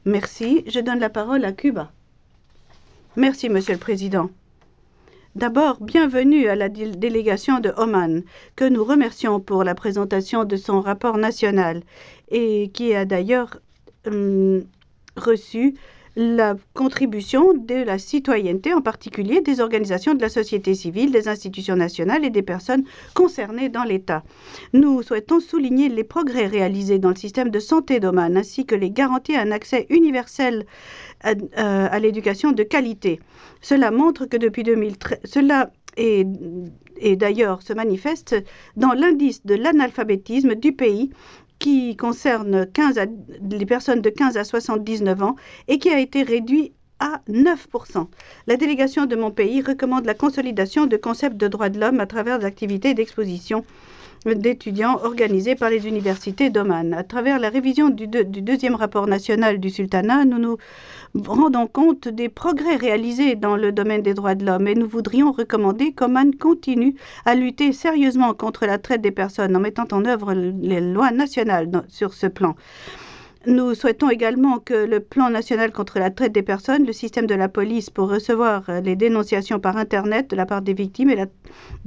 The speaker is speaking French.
Merci. Je donne la parole à Cuba. Merci, Monsieur le Président. D'abord, bienvenue à la délégation de Oman, que nous remercions pour la présentation de son rapport national et qui a d'ailleurs reçu la contribution de la citoyenneté, en particulier des organisations de la société civile, des institutions nationales et des personnes concernées dans l'État. Nous souhaitons souligner les progrès réalisés dans le système de santé d'Oman, ainsi que les garanties à un accès universel à l'éducation de qualité. Cela montre que depuis 2013, et d'ailleurs se manifeste dans l'indice de l'analphabétisme du pays qui concerne les personnes de 15 à 79 ans et qui a été réduit à 9%. La délégation de mon pays recommande la consolidation de concepts de droits de l'homme à travers des activités d'exposition d'étudiants organisés par les universités d'Oman. À travers la révision du deuxième rapport national du sultanat, nous nous rendons compte des progrès réalisés dans le domaine des droits de l'homme et nous voudrions recommander qu'Oman continue à lutter sérieusement contre la traite des personnes en mettant en œuvre les lois nationales sur ce plan. Nous souhaitons également que le plan national contre la traite des personnes, le système de la police pour recevoir les dénonciations par Internet de la part des victimes et de